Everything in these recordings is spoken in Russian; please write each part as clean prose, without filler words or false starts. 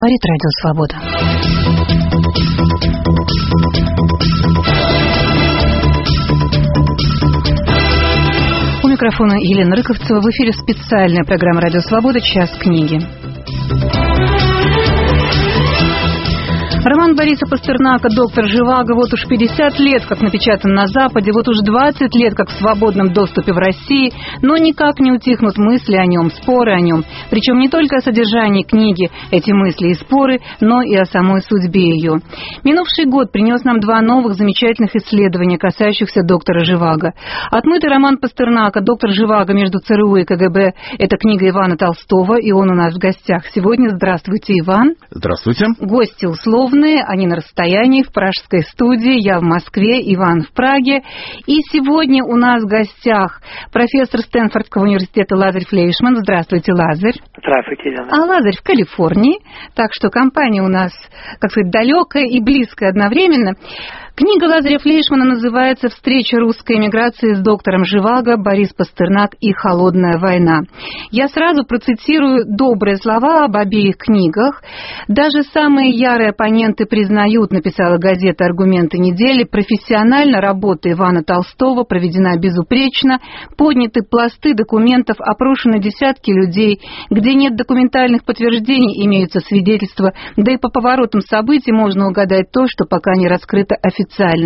Говорит Радио Свобода. У микрофона Елена Рыковцева. В эфире специальная программа «Радио Свобода. Час книги». Роман Бориса Пастернака «Доктор Живаго» вот уж 50 лет, как напечатан на Западе, вот уж 20 лет, как в свободном доступе в России, но никак не утихнут мысли о нем, споры о нем. Причем не только о содержании книги эти мысли и споры, но и о самой судьбе ее. Минувший год принес нам два новых замечательных исследования, касающихся доктора Живаго. Отмытый роман Пастернака «Доктор Живаго между ЦРУ и КГБ» – это книга Ивана Толстого, и он у нас в гостях сегодня. Здравствуйте, Иван. Здравствуйте. Гости условные. Они на расстоянии в пражской студии, я в Москве, Иван в Праге. И сегодня у нас в гостях профессор Стэнфордского университета Лазарь Флейшман. Здравствуйте, Лазарь. Здравствуйте, Елена. А Лазарь в Калифорнии, так что компания у нас, как сказать, далекая и близкая одновременно. Книга Лазаря Флейшмана называется «Встреча русской эмиграции с доктором Живаго. Борис Пастернак и холодная война». Я сразу процитирую добрые слова об обеих книгах. Даже самые ярые оппоненты признают, написала газета «Аргументы недели», профессионально работа Ивана Толстого проведена безупречно, подняты пласты документов, опрошены десятки людей, где нет документальных подтверждений, имеются свидетельства, да и по поворотам событий можно угадать то, что пока не раскрыто официально.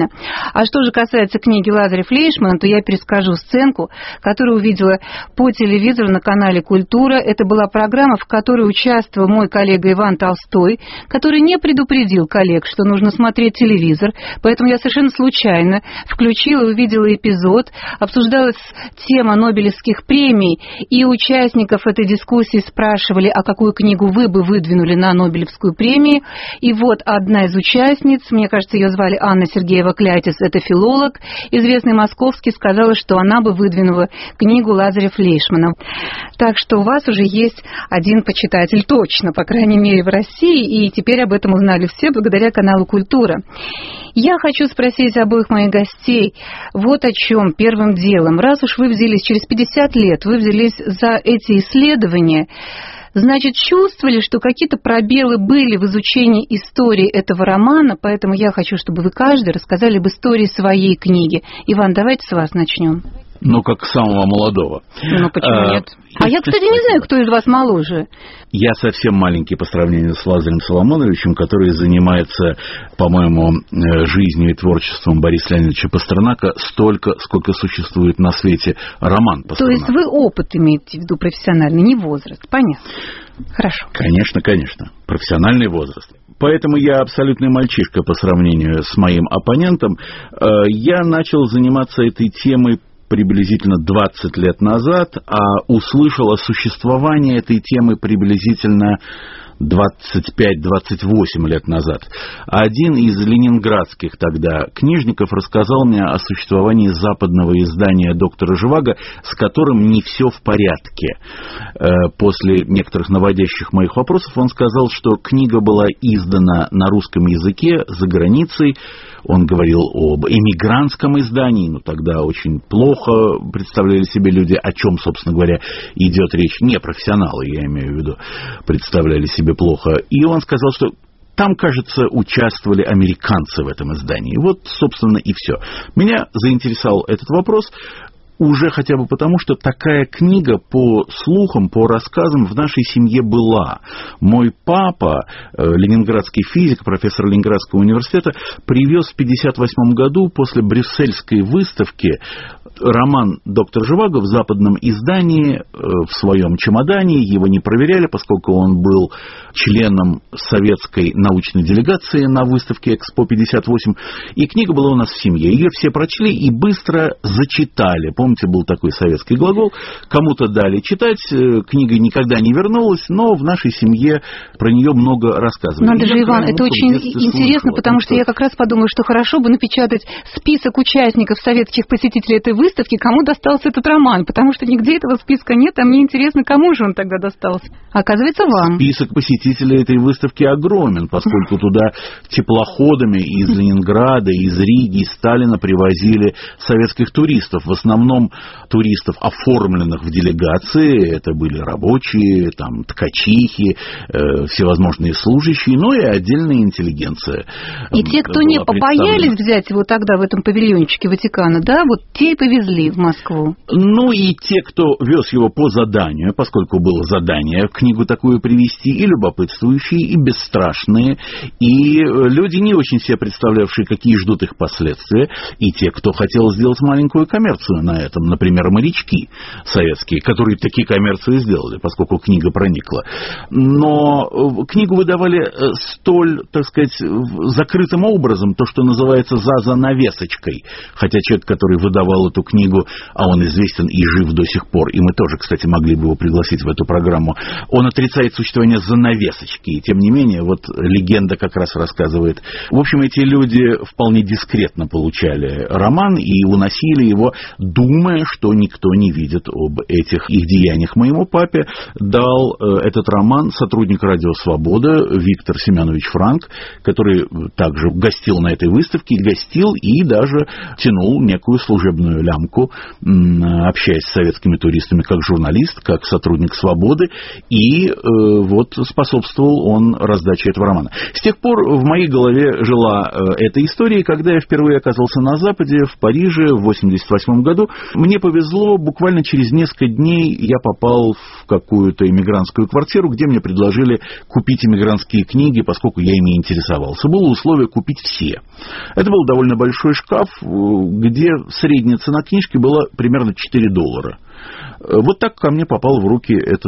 А что же касается книги Лазаря Флейшмана, то я перескажу сценку, которую увидела по телевизору на канале «Культура». Это была программа, в которой участвовал мой коллега Иван Толстой, который не предупредил коллег, что нужно смотреть телевизор, поэтому я совершенно случайно включила и увидела эпизод. Обсуждалась тема Нобелевских премий, и участников этой дискуссии спрашивали, а какую книгу вы бы выдвинули на Нобелевскую премию. И вот одна из участниц, мне кажется, ее звали Анна Сергеева Клятис, это филолог, известный московский, сказала, что она бы выдвинула книгу Лазаря Флейшмана. Так что у вас уже есть один почитатель точно, по крайней мере, в России, и теперь об этом узнали все благодаря каналу «Культура». Я хочу спросить обоих моих гостей вот о чем первым делом. Раз уж вы взялись, через 50 лет вы взялись за эти исследования, значит, чувствовали, что какие-то пробелы были в изучении истории этого романа, поэтому я хочу, чтобы вы каждый рассказали об истории своей книги. Иван, давайте с вас начнем. Ну, как самого молодого. Ну, почему нет? А я, кстати, не знаю, кто из вас моложе. Я совсем маленький по сравнению с Лазарем Соломоновичем, который занимается, по-моему, жизнью и творчеством Бориса Леонидовича Пастернака столько, сколько существует на свете роман Пастернака. То есть вы опыт имеете в виду профессиональный, не возраст. Понятно. Хорошо. Конечно, конечно. Профессиональный возраст. Поэтому я абсолютный мальчишка по сравнению с моим оппонентом. Я начал заниматься этой темой приблизительно 20 лет назад, а услышал о существовании этой темы приблизительно 25-28 лет назад. Один из ленинградских тогда книжников рассказал мне о существовании западного издания доктора Живаго, с которым не все в порядке. После некоторых наводящих моих вопросов он сказал, что книга была издана на русском языке за границей. Он говорил об эмигрантском издании, но тогда очень плохо представляли себе люди, о чем, собственно говоря, идет речь. Не профессионалы, я имею в виду, представляли себе плохо. И он сказал, что там, кажется, участвовали американцы в этом издании. Вот, собственно, и все. Меня заинтересовал этот вопрос уже хотя бы потому, что такая книга по слухам, по рассказам в нашей семье была. Мой папа, ленинградский физик, профессор Ленинградского университета, привез в 1958 году после брюссельской выставки роман «Доктор Живаго» в западном издании в своем чемодане. Его не проверяли, поскольку он был членом советской научной делегации на выставке «Экспо-58». И книга была у нас в семье. Ее все прочли и быстро зачитали. Помните, был такой советский глагол. Кому-то дали читать, книга никогда не вернулась, но в нашей семье про нее много рассказывали. Надо же, Иван, это очень интересно, потому что я как раз подумала, что хорошо бы напечатать список участников советских посетителей этой выставки, кому достался этот роман, потому что нигде этого списка нет, а мне интересно, кому же он тогда достался. Оказывается, вам. Список посетителей этой выставки огромен, поскольку туда теплоходами из Ленинграда, из Риги, из Сталина привозили советских туристов. В основном основном туристов, оформленных в делегации. Это были рабочие, там, ткачихи, всевозможные служащие, но и отдельная интеллигенция. И те, кто не побоялись взять его тогда в этом павильончике Ватикана, да, вот те и повезли в Москву. Ну и те, кто вез его по заданию, поскольку было задание книгу такую привезти, и любопытствующие, и бесстрашные, и люди, не очень себе представлявшие, какие ждут их последствия, и те, кто хотел сделать маленькую коммерцию на этом, например, морячки советские, которые такие коммерцию сделали, поскольку книга проникла. Но книгу выдавали столь, так сказать, закрытым образом, то, что называется за занавесочкой. Хотя человек, который выдавал эту книгу, а он известен и жив до сих пор, и мы тоже, кстати, могли бы его пригласить в эту программу, он отрицает существование занавесочки. И тем не менее, вот легенда как раз рассказывает. В общем, эти люди вполне дискретно получали роман и уносили его, думая, что никто не видит об этих их деяниях. Моему папе дал этот роман сотрудник «Радио Свобода» Виктор Семенович Франк, который также гостил на этой выставке, гостил и даже тянул некую служебную лямку, общаясь с советскими туристами как журналист, как сотрудник «Свободы», и вот способствовал он раздаче этого романа. С тех пор в моей голове жила эта история, и когда я впервые оказался на Западе, в Париже, в 1988 году, мне повезло, буквально через несколько дней я попал в какую-то эмигрантскую квартиру, где мне предложили купить эмигрантские книги, поскольку я ими интересовался. Было условие купить все. Это был довольно большой шкаф, где средняя цена книжки была примерно $4. Вот так ко мне попал в руки это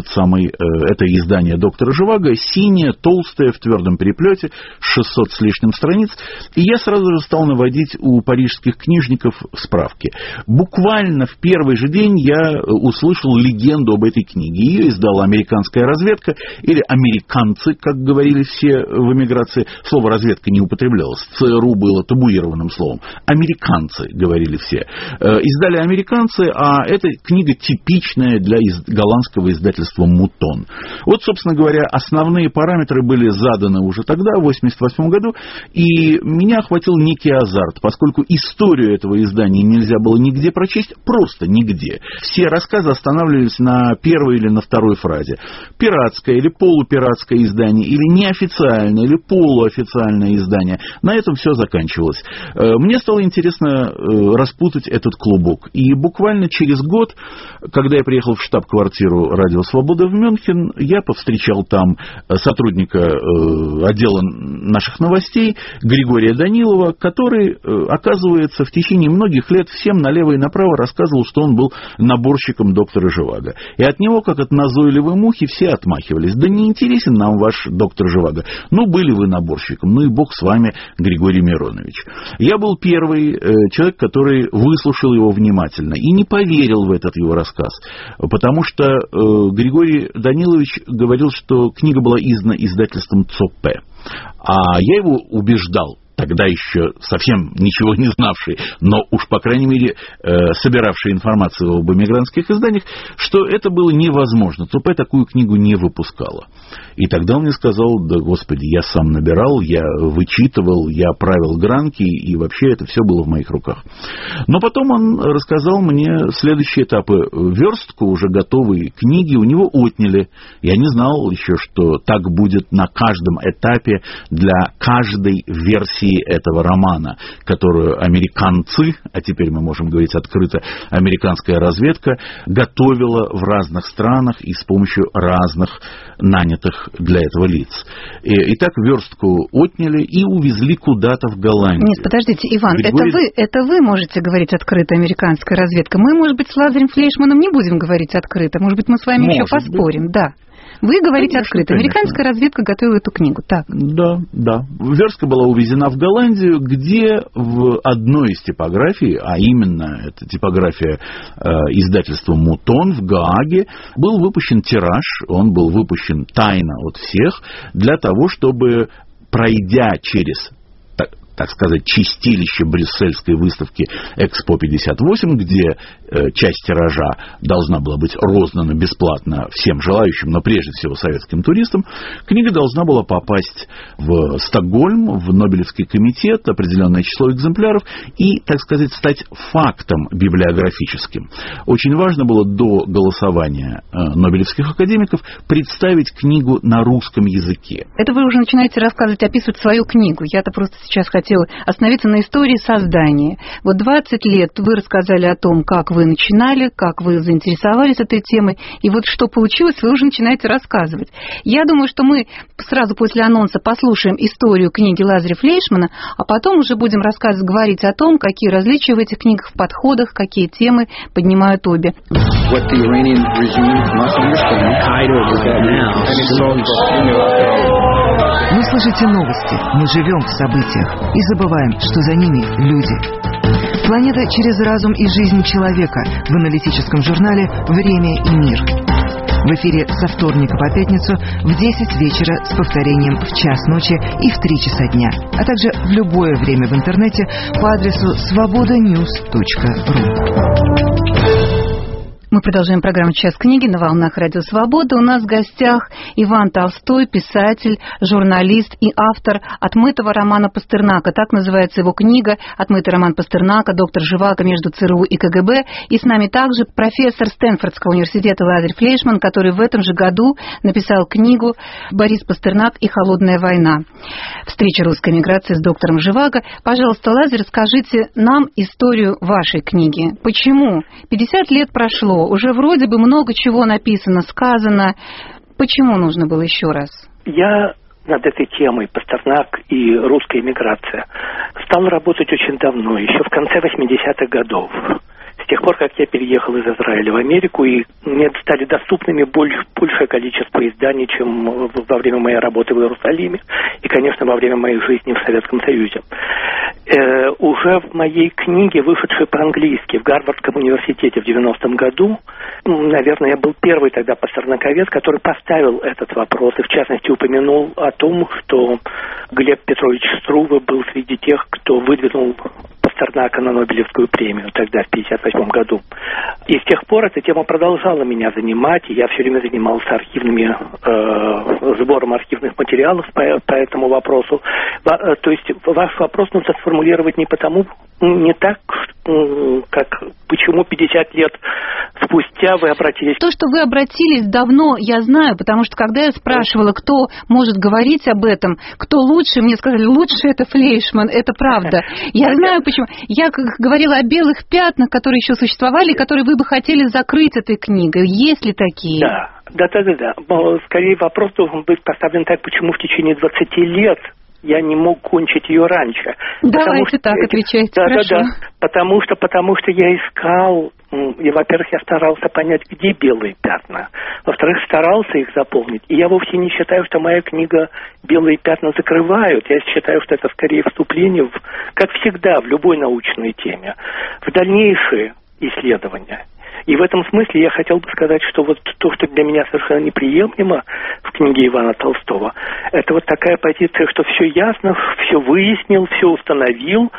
издание доктора Живаго, синее, толстое, в твердом переплете, 600 с лишним страниц, и я сразу же стал наводить у парижских книжников справки. Буквально в первый же день я услышал легенду об этой книге. Ее издала американская разведка, или американцы, как говорили все в эмиграции. Слово «разведка» не употреблялось, ЦРУ было табуированным словом. Американцы, говорили все. Издали американцы, а эта книга типичная для голландского издательства «Мутон». Вот, собственно говоря, основные параметры были заданы уже тогда, в 1988 году, и меня охватил некий азарт, поскольку историю этого издания нельзя было нигде прочесть, просто нигде. Все рассказы останавливались на первой или на второй фразе. Пиратское или полупиратское издание, или неофициальное, или полуофициальное издание. На этом все заканчивалось. Мне стало интересно распутать этот клубок. И буквально через год, когда я приехал в штаб-квартиру «Радио Свобода» в Мюнхен, я повстречал там сотрудника отдела наших новостей Григория Данилова, который, оказывается, в течение многих лет всем налево и направо рассказывал, что он был наборщиком доктора Живаго. И от него, как от назойливой мухи, все отмахивались. Да не интересен нам ваш доктор Живаго. Ну, были вы наборщиком, ну и бог с вами, Григорий Миронович. Я был первый человек, который выслушал его внимательно и не поверил в этот его рассказ, потому что Григорий Данилович говорил, что книга была издана издательством ЦОП, а я его убеждал, тогда еще совсем ничего не знавший, но уж, по крайней мере, собиравший информацию об эмигрантских изданиях, что это было невозможно. ЦОП такую книгу не выпускала. И тогда он мне сказал: да, господи, я сам набирал, я вычитывал, я правил гранки, и вообще это все было в моих руках. Но потом он рассказал мне следующие этапы. Верстку уже готовые книги у него отняли. Я не знал еще, что так будет на каждом этапе для каждой версии этого романа, которую американцы, а теперь мы можем говорить открыто, американская разведка, готовила в разных странах и с помощью разных нанятых для этого лиц. Итак, верстку отняли и увезли куда-то в Голландию. Нет, подождите, Иван, это вы можете говорить открыто, американская разведка. Мы, может быть, с Лазарем Флейшманом не будем говорить открыто. Может быть, мы с вами еще поспорим. Да. Вы говорите открыто. Американская разведка готовила эту книгу. Так. Да. Верстка была увезена в Голландию, где в одной из типографий, а именно это типография издательства «Мутон» в Гааге, был выпущен тираж, он был выпущен тайно от всех, для того, чтобы, пройдя через так сказать, чистилище брюссельской выставки «Экспо-58», где часть тиража должна была быть роздана бесплатно всем желающим, но прежде всего советским туристам, книга должна была попасть в Стокгольм, в Нобелевский комитет, определенное число экземпляров, и, так сказать, стать фактом библиографическим. Очень важно было до голосования нобелевских академиков представить книгу на русском языке. Это вы уже начинаете рассказывать, описывать свою книгу. Я-то просто сейчас хотела остановиться на истории создания. Вот 20 лет вы рассказали о том, как вы начинали, как вы заинтересовались этой темой, и вот что получилось, вы уже начинаете рассказывать. Я думаю, что мы сразу после анонса послушаем историю книги Лазаря-Флейшмана, а потом уже будем говорить о том, какие различия в этих книгах, в подходах, какие темы поднимают обе. Вы слышите новости, мы живем в событиях и забываем, что за ними люди. Планета через разум и жизнь человека в аналитическом журнале «Время и мир». В эфире со вторника по пятницу в 10 вечера с повторением в час ночи и в 3 часа дня, а также в любое время в интернете по адресу svobodanews.ru. Мы продолжаем программу «Час книги» на волнах Радио Свобода. У нас в гостях Иван Толстой, писатель, журналист и автор «Отмытого романа Пастернака». Так называется его книга «Отмытый роман Пастернака. Доктор Живаго между ЦРУ и КГБ». И с нами также профессор Стэнфордского университета Лазарь Флейшман, который в этом же году написал книгу «Борис Пастернак и холодная война. Встреча русской эмиграции с доктором Живаго». Пожалуйста, Лазарь, расскажите нам историю вашей книги. Почему? 50 лет прошло. Уже вроде бы много чего написано, сказано. Почему нужно было еще раз? Я над этой темой Пастернак и русская эмиграция стал работать очень давно, еще в конце 80-х годов. С тех пор, как я переехал из Израиля в Америку, и мне стали доступными большее количество изданий, чем во время моей работы в Иерусалиме и, конечно, во время моей жизни в Советском Союзе. Уже в моей книге, вышедшей по-английски в Гарвардском университете в 90-м году, наверное, я был первый тогда пастернаковед, который поставил этот вопрос и, в частности, упомянул о том, что Глеб Петрович Струве был среди тех, кто выдвинул Пастернака на Нобелевскую премию тогда, в 1958 году. И с тех пор эта тема продолжала меня занимать, и я все время занимался сбором архивных материалов по этому вопросу. То есть ваш вопрос нужно сформулировать не так, как почему 50 лет спустя вы обратились. То, что вы обратились давно, я знаю, потому что когда я спрашивала, кто может говорить об этом, кто лучше, мне сказали, лучше это Флейшман, это правда. Я знаю почему. Я говорила о белых пятнах, которые еще существовали, которые вы бы хотели закрыть этой книгой. Есть ли такие? Да. Скорее вопрос должен быть поставлен так, почему в течение 20 лет я не мог кончить ее раньше. Давайте так отвечайте, хорошо. Да. Потому что я искал, и, во-первых, я старался понять, где белые пятна. Во-вторых, старался их заполнить. И я вовсе не считаю, что моя книга «Белые пятна» закрывают. Я считаю, что это скорее вступление, как всегда, в любой научной теме, в дальнейшие исследования. И в этом смысле я хотел бы сказать, что вот то, что для меня совершенно неприемлемо в книге Ивана Толстого, это вот такая позиция, что все ясно, все выяснил, все установил,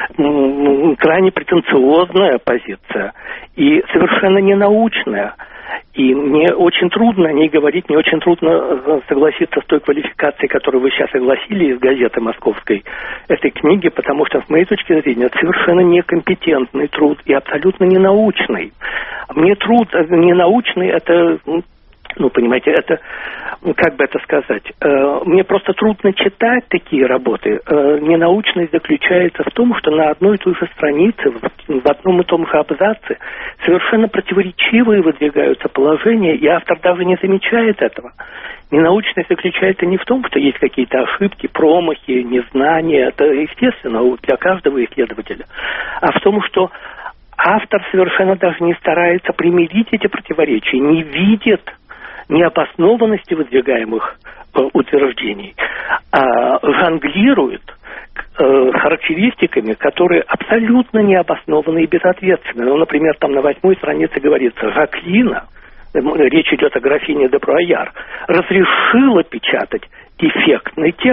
крайне претенциозная позиция и совершенно ненаучная. И мне очень трудно о ней говорить, мне очень трудно согласиться с той квалификацией, которую вы сейчас огласили из газеты московской этой книги, потому что, с моей точки зрения, это совершенно некомпетентный труд и абсолютно ненаучный. Мне труд ненаучный, это, понимаете, это, как бы это сказать, мне просто трудно читать такие работы. Ненаучность заключается в том, что на одной и той же странице, в одном и том же абзаце совершенно противоречивые выдвигаются положения, и автор даже не замечает этого. Ненаучность заключается не в том, что есть какие-то ошибки, промахи, незнания, это естественно для каждого исследователя, а в том, что автор совершенно даже не старается примирить эти противоречия, не видит необоснованности выдвигаемых утверждений, а жонглирует характеристиками, которые абсолютно необоснованы и безответственны. Например, там на 8-й странице говорится, Жаклина, речь идет о графине де Бруайяр, разрешила печатать дефектный текст.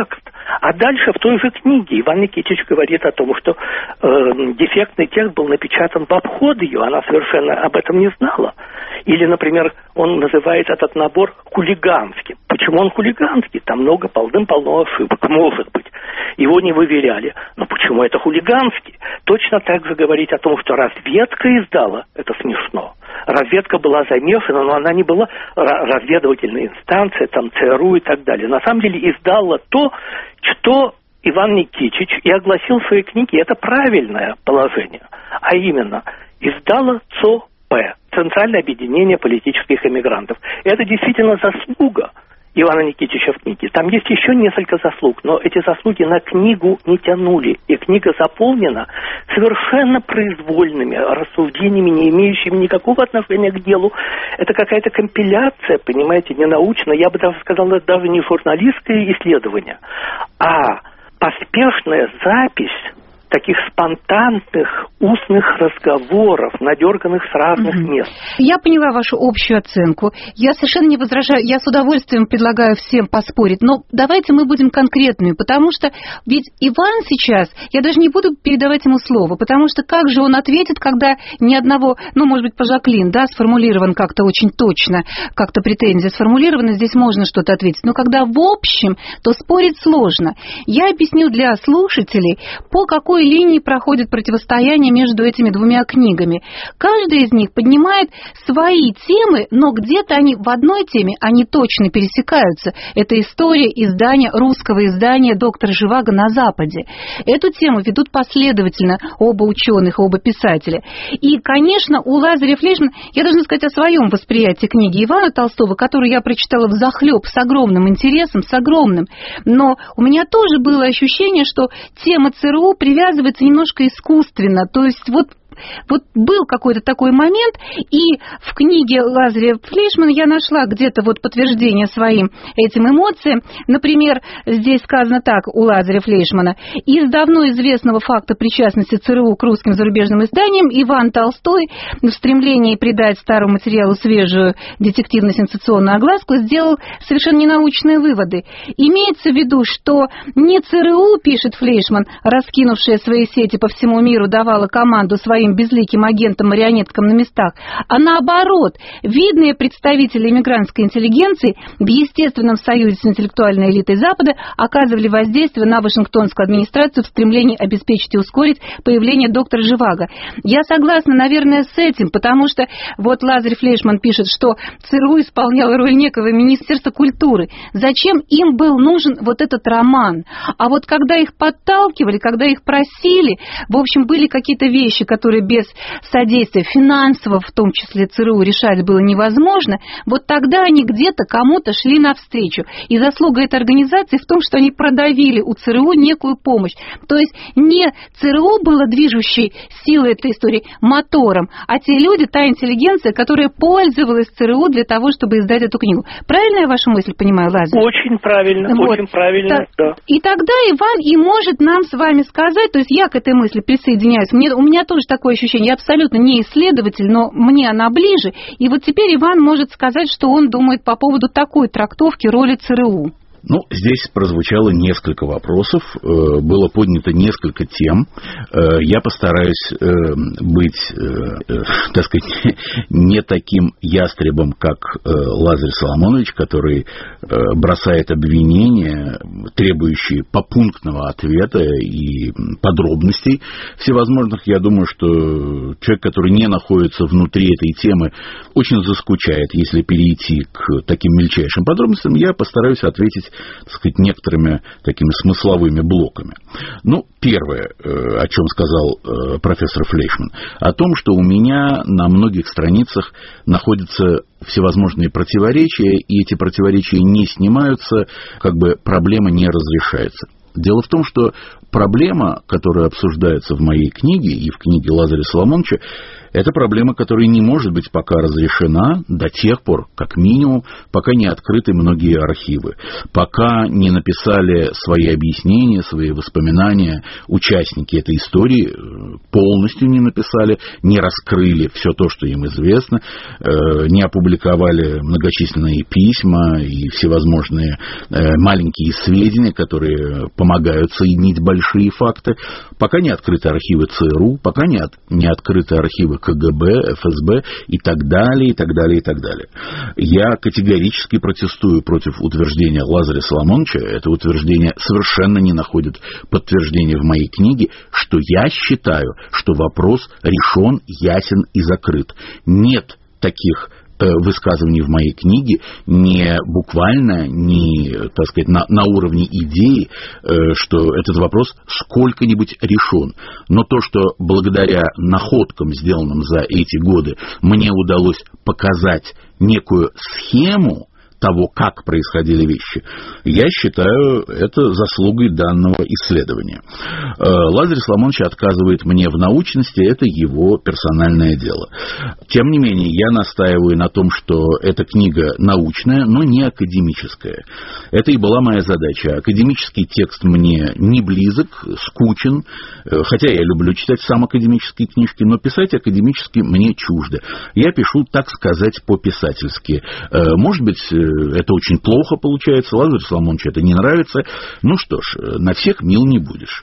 А дальше в той же книге Иван Никитич говорит о том, что дефектный текст был напечатан в обход ее, она совершенно об этом не знала. Или, например, он называет этот набор хулиганским. Почему он хулиганский? Там полным-полно ошибок, может быть. Его не выверяли. Но почему это хулиганский? Точно так же говорить о том, что разведка издала, это смешно. Разведка была замешана, но она не была разведывательной инстанцией, там ЦРУ и так далее. На самом деле издала то, что Иван Никитич и огласил в своей книге. Это правильное положение. А именно, издала ЦОП, Центральное объединение политических эмигрантов. Это действительно заслуга Ивана Никитича в книге. Там есть еще несколько заслуг, но эти заслуги на книгу не тянули. И книга заполнена совершенно произвольными рассуждениями, не имеющими никакого отношения к делу. Это какая-то компиляция, понимаете, не научная. Я бы даже сказал, это даже не журналистское исследование, а поспешная запись таких спонтанных устных разговоров, надерганных с разных мест. Я поняла вашу общую оценку. Я совершенно не возражаю. Я с удовольствием предлагаю всем поспорить. Но давайте мы будем конкретными, потому что ведь Иван сейчас, я даже не буду передавать ему слово, потому что как же он ответит, когда ни одного, может быть, по Жаклин, сформулирован как-то очень точно, как-то претензия сформулирована, здесь можно что-то ответить. Но когда в общем, то спорить сложно. Я объясню для слушателей, по какой линии проходит противостояние между этими двумя книгами. Каждая из них поднимает свои темы, но где-то они в одной теме, они точно пересекаются. Это история русского издания «Доктор Живаго» на Западе. Эту тему ведут последовательно оба ученых, оба писателя. И, конечно, у Лазаря Флейшмана, я должна сказать о своем восприятии книги Ивана Толстого, которую я прочитала взахлеб с огромным интересом, с огромным. Но у меня тоже было ощущение, что тема ЦРУ привязывается немножко искусственно. То есть вот был какой-то такой момент, и в книге Лазаря Флейшмана я нашла где-то подтверждение своим этим эмоциям. Например, здесь сказано так у Лазаря Флейшмана: из давно известного факта причастности ЦРУ к русским зарубежным изданиям Иван Толстой в стремлении придать старому материалу свежую детективно-сенсационную огласку сделал совершенно ненаучные выводы. Имеется в виду, что не ЦРУ, пишет Флейшман, раскинувшая свои сети по всему миру, давала команду своим безликим агентам-марионеткам на местах, а наоборот, видные представители эмигрантской интеллигенции в естественном союзе с интеллектуальной элитой Запада оказывали воздействие на Вашингтонскую администрацию в стремлении обеспечить и ускорить появление доктора Живаго. Я согласна, наверное, с этим, потому что Лазарь Флейшман пишет, что ЦРУ исполняла роль некого Министерства культуры. Зачем им был нужен этот роман? А когда их подталкивали, когда их просили, в общем, были какие-то вещи, которые без содействия финансового, в том числе ЦРУ, решать было невозможно, тогда они где-то кому-то шли навстречу. И заслуга этой организации в том, что они продавили у ЦРУ некую помощь. То есть не ЦРУ было движущей силой этой истории, мотором, а те люди, та интеллигенция, которая пользовалась ЦРУ для того, чтобы издать эту книгу. Правильно я вашу мысль понимаю, Лазарь? Очень правильно, очень правильно, да. И тогда Иван и может нам с вами сказать, то есть я к этой мысли присоединяюсь, у меня тоже такое ощущение, я абсолютно не исследователь, но мне она ближе, и теперь Иван может сказать, что он думает по поводу такой трактовки роли ЦРУ. Здесь прозвучало несколько вопросов, было поднято несколько тем. Я постараюсь быть, так сказать, не таким ястребом, как Лазарь Соломонович, который бросает обвинения, требующие попунктного ответа и подробностей всевозможных. Я думаю, что человек, который не находится внутри этой темы, очень заскучает, если перейти к таким мельчайшим подробностям. Я постараюсь ответить, так сказать, некоторыми такими смысловыми блоками. Первое, о чем сказал профессор Флейшман, о том, что у меня на многих страницах находятся всевозможные противоречия, и эти противоречия не снимаются, проблема не разрешается. Дело в том, что проблема, которая обсуждается в моей книге и в книге Лазаря Соломоновича, Это проблема, которая не может быть пока разрешена до тех пор, как минимум, пока не открыты многие архивы, пока не написали свои объяснения, свои воспоминания участники этой истории, полностью не написали, не раскрыли все то, что им известно, не опубликовали многочисленные письма и всевозможные маленькие сведения, которые помогают соединить большие факты, пока не открыты архивы ЦРУ, пока не открыты архивы КГБ, ФСБ и так далее, и так далее, и так далее. Я категорически протестую против утверждения Лазаря Соломоновича, это утверждение совершенно не находит подтверждения в моей книге, что я считаю, что вопрос решен, ясен и закрыт. Нет таких высказываний в моей книге, не буквально, не, так сказать, на уровне идеи, что этот вопрос сколько-нибудь решен. Но то, что благодаря находкам, сделанным за эти годы, мне удалось показать некую схему того, как происходили вещи, я считаю это заслугой данного исследования. Лазарь Соломонович отказывает мне в научности, это его персональное дело. Тем не менее, я настаиваю на том, что эта книга научная, но не академическая. Это и была моя задача. Академический текст мне не близок, скучен, хотя я люблю читать сам академические книжки, но писать академически мне чуждо. Я пишу, так сказать, по-писательски. Может быть, это очень плохо получается, Лазарю Соломоновичу это не нравится. Ну что ж, на всех мил не будешь.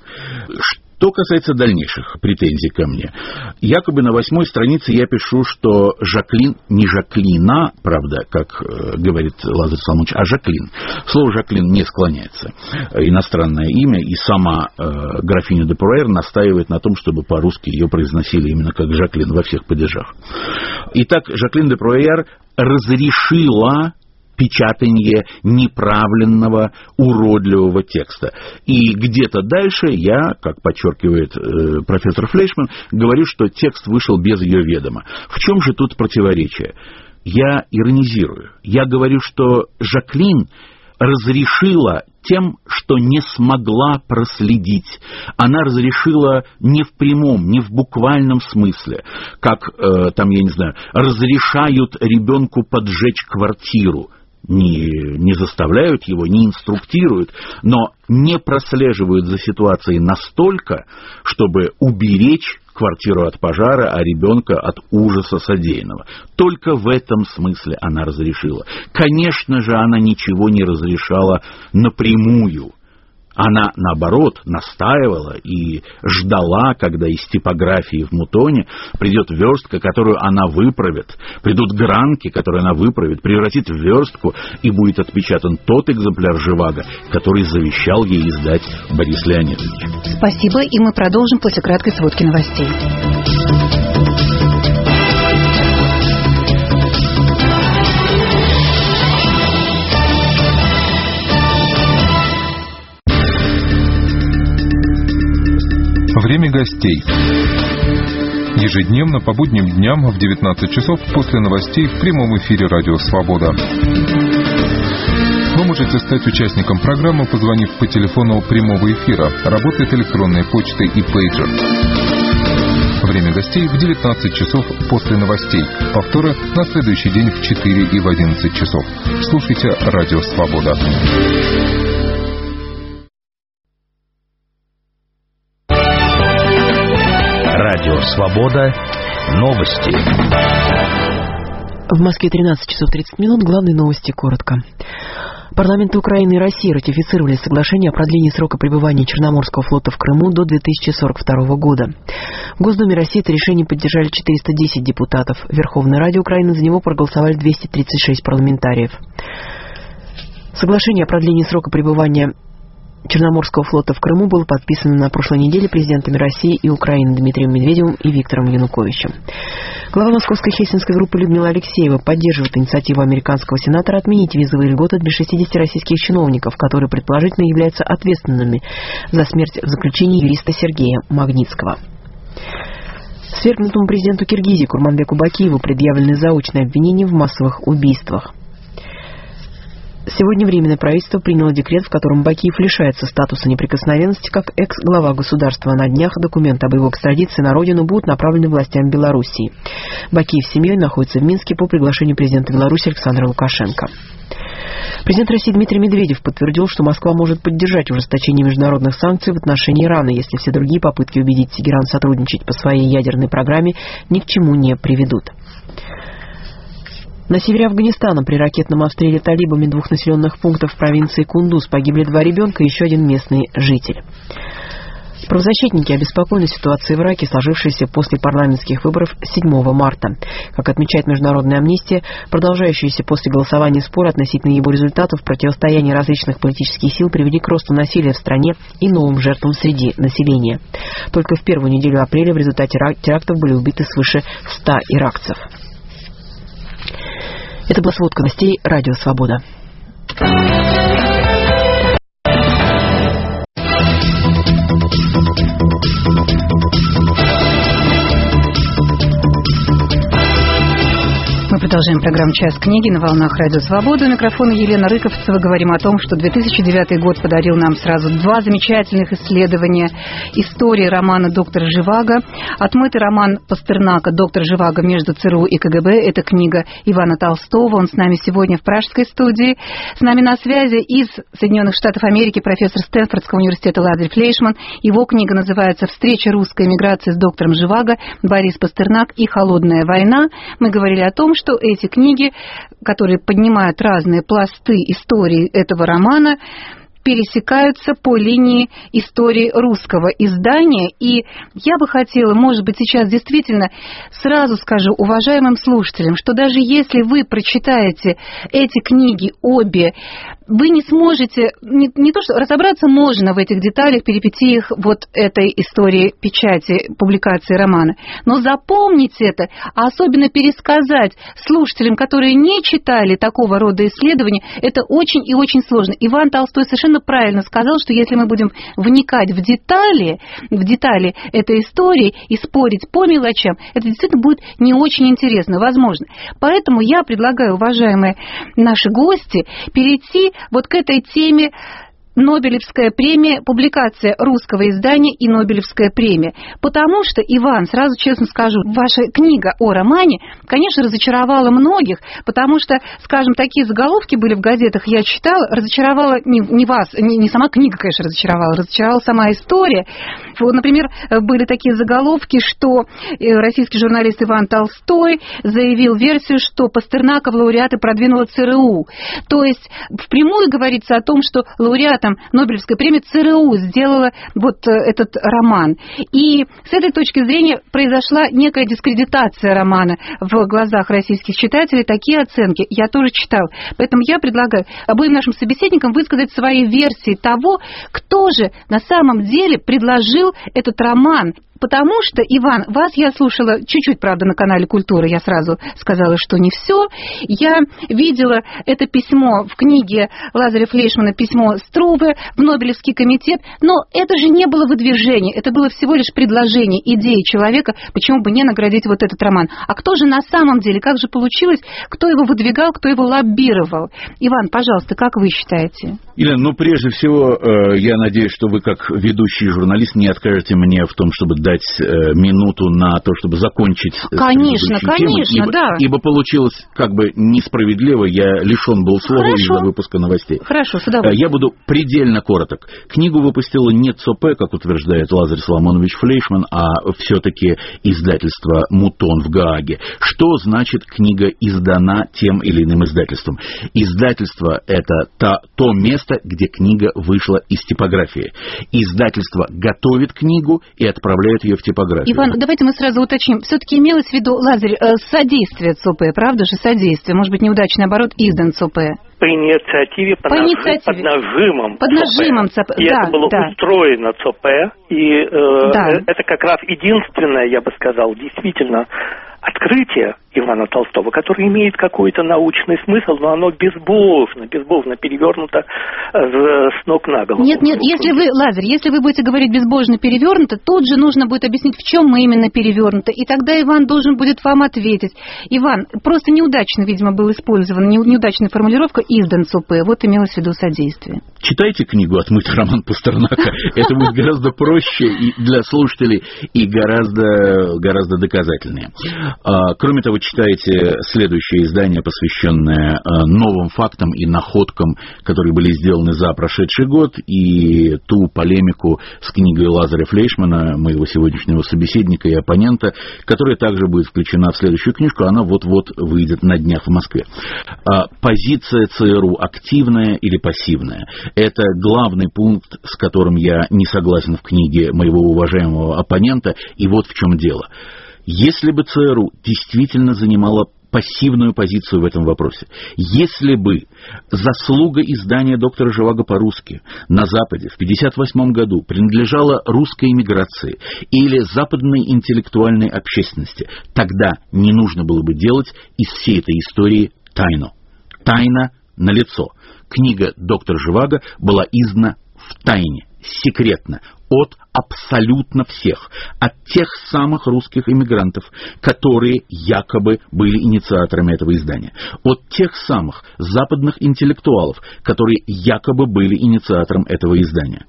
Что касается дальнейших претензий ко мне, якобы на 8-й странице я пишу, что Жаклин, не Жаклина, правда, как говорит Лазарь Соломонович, а Жаклин. Слово Жаклин не склоняется. Иностранное имя, и сама графиня де Пруэр настаивает на том, чтобы по-русски ее произносили именно как Жаклин во всех падежах. Итак, Жаклин де Пруэр разрешила печатание неправленного, уродливого текста. И где-то дальше я, как подчеркивает профессор Флейшман, говорю, что текст вышел без ее ведома. В чем же тут противоречие? Я иронизирую. Я говорю, что Жаклин разрешила тем, что не смогла проследить. Она разрешила не в прямом, не в буквальном смысле, как, там, я не знаю, разрешают ребенку поджечь квартиру. Не заставляют его, не инструктируют, но не прослеживают за ситуацией настолько, чтобы уберечь квартиру от пожара, а ребенка от ужаса содеянного. Только в этом смысле она разрешила. Конечно же, она ничего не разрешала напрямую. Она, наоборот, настаивала и ждала, когда из типографии в Мутоне придет верстка, которую она выправит, придут гранки, которые она выправит, превратит в верстку, и будет отпечатан тот экземпляр Живаго, который завещал ей издать Борис Леонидович. Спасибо, и мы продолжим после краткой сводки новостей. Время гостей. Ежедневно по будним дням в 19 часов после новостей в прямом эфире «Радио Свобода». Вы можете стать участником программы, позвонив по телефону прямого эфира. Работает электронная почта и пейджер. Время гостей в 19 часов после новостей. Повторы на следующий день в 4 и в 11 часов. Слушайте «Радио Свобода». Радио Свобода. Новости. В Москве 13 часов 30 минут. Главные новости коротко. Парламенты Украины и России ратифицировали соглашение о продлении срока пребывания Черноморского флота в Крыму до 2042 года. В Госдуме России это решение поддержали 410 депутатов. В Верховной Раде Украины за него проголосовали 236 парламентариев. Соглашение о продлении срока пребывания Черноморского флота в Крыму было подписано на прошлой неделе президентами России и Украины Дмитрием Медведевым и Виктором Януковичем. Глава московской хельсинской группы Людмила Алексеева поддерживает инициативу американского сенатора отменить визовые льготы для 60 российских чиновников, которые предположительно являются ответственными за смерть в заключении юриста Сергея Магнитского. Свергнутому президенту Киргизии Курманбеку Бакиеву предъявлены заочные обвинения в массовых убийствах. Сегодня Временное правительство приняло декрет, в котором Бакиев лишается статуса неприкосновенности как экс-глава государства. На днях документы об его экстрадиции на родину будут направлены властям Белоруссии. Бакиев с семьей находится в Минске по приглашению президента Беларуси Александра Лукашенко. Президент России Дмитрий Медведев подтвердил, что Москва может поддержать ужесточение международных санкций в отношении Ирана, если все другие попытки убедить Тегеран сотрудничать по своей ядерной программе ни к чему не приведут. На севере Афганистана при ракетном обстреле талибами 2 населенных пунктов в провинции Кундуз погибли 2 ребенка и еще 1 местный житель. Правозащитники обеспокоены ситуацией в Ираке, сложившейся после парламентских выборов 7 марта. Как отмечает Международная амнистия, продолжающиеся после голосования споры относительно его результатов противостояния различных политических сил привели к росту насилия в стране и новым жертвам среди населения. Только в первую неделю апреля в результате терактов были убиты свыше 100 иракцев. Это была сводка новостей «Радио Свобода». Мы продолжаем программу «Час книги» на волнах «Радио Свобода». У микрофона Елена Рыковцева. Говорим о том, что 2009 год подарил нам сразу 2 замечательных исследования истории романа «Доктор Живаго». Отмытый роман Пастернака «Доктор Живаго. Между ЦРУ и КГБ». Это книга Ивана Толстого. Он с нами сегодня в Пражской студии. С нами на связи из Соединенных Штатов Америки профессор Стэнфордского университета Лазарь Флейшман. Его книга называется «Встреча русской эмиграции с доктором Живаго. Борис Пастернак и холодная война». Мы говорили о том, что эти книги, которые поднимают разные пласты истории этого романа, пересекаются по линии истории русского издания. И я бы хотела, может быть, сейчас действительно сразу скажу уважаемым слушателям, что даже если вы прочитаете эти книги обе, вы не сможете, не то что разобраться можно в этих деталях, перипетиях вот этой истории печати, публикации романа, но запомнить это, а особенно пересказать слушателям, которые не читали такого рода исследования, это очень и очень сложно. Иван Толстой совершенно правильно сказал, что если мы будем вникать в детали этой истории и спорить по мелочам, это действительно будет не очень интересно, возможно. Поэтому я предлагаю, уважаемые наши гости, перейти вот к этой теме Нобелевская премия, публикация русского издания и Нобелевская премия. Потому что, Иван, сразу честно скажу, ваша книга о романе, конечно, разочаровала многих, потому что, скажем, такие заголовки были в газетах, я читала, разочаровала не вас, не сама книга, конечно, разочаровала сама история. Вот, например, были такие заголовки, что российский журналист Иван Толстой заявил версию, что Пастернака в лауреаты продвинула ЦРУ. То есть впрямую говорится о том, что лауреатом Нобелевской премии ЦРУ сделала вот этот роман. И с этой точки зрения произошла некая дискредитация романа в глазах российских читателей. Такие оценки я тоже читала. Поэтому я предлагаю обоим нашим собеседникам высказать свои версии того, кто же на самом деле предложил этот роман. Потому что, Иван, вас я слушала чуть-чуть, правда, на канале «Культура», я сразу сказала, что не все. Я видела это письмо в книге Лазаря Флейшмана, письмо Струве в Нобелевский комитет, но это же не было выдвижение, это было всего лишь предложение, идеи человека, почему бы не наградить вот этот роман. А кто же на самом деле, как же получилось, кто его выдвигал, кто его лоббировал? Иван, пожалуйста, как вы считаете? Елена, прежде всего, я надеюсь, что вы, как ведущий журналист, не откажете мне в том, чтобы дать минуту на то, чтобы закончить конечно, тему, да. Ибо получилось как бы несправедливо, я лишен был слова из-за выпуска новостей. Хорошо, с удовольствием. Я буду предельно короток. Книгу выпустила не ЦОП, как утверждает Лазарь Соломонович Флейшман, а все-таки издательство «Мутон» в Гааге. Что значит книга издана тем или иным издательством? Издательство – это то место, где книга вышла из типографии. Издательство готовит книгу и отправляет ее в типографию. Иван, давайте мы сразу уточним. Все-таки имелось в виду, Лазарь, содействие ЦОП, правда же, содействие? Может быть, неудачный оборот, издан ЦОП? По инициативе, под нажимом ЦОП. И это было устроено ЦОП. И это как раз единственное, я бы сказал, действительно открытие Ивана Толстого, которое имеет какой-то научный смысл, но оно безбожно перевернуто с ног на голову. Нет, если вы, Лазарь, если вы будете говорить безбожно перевернуто, тут же нужно будет объяснить, в чем мы именно перевернуто, и тогда Иван должен будет вам ответить. Иван, просто неудачно, видимо, был использован, неудачная формулировка «издан ЦОП», вот имелось в виду содействие. Читайте книгу «Отмытый роман Пастернака», это будет гораздо проще и для слушателей, и гораздо доказательнее. Кроме того, читайте следующее издание, посвященное новым фактам и находкам, которые были сделаны за прошедший год, и ту полемику с книгой Лазаря Флейшмана, моего сегодняшнего собеседника и оппонента, которая также будет включена в следующую книжку, она вот-вот выйдет на днях в Москве. Позиция ЦРУ активная или пассивная? Это главный пункт, с которым я не согласен в книге моего уважаемого оппонента, и вот в чем дело. Если бы ЦРУ действительно занимала пассивную позицию в этом вопросе, если бы заслуга издания доктора Живаго по-русски на Западе в 1958 году принадлежала русской эмиграции или западной интеллектуальной общественности, тогда не нужно было бы делать из всей этой истории тайну. Тайна налицо. Книга доктора Живаго была издана в тайне, секретно, от абсолютно всех, от тех самых русских эмигрантов, которые якобы были инициаторами этого издания, от тех самых западных интеллектуалов, которые якобы были инициатором этого издания.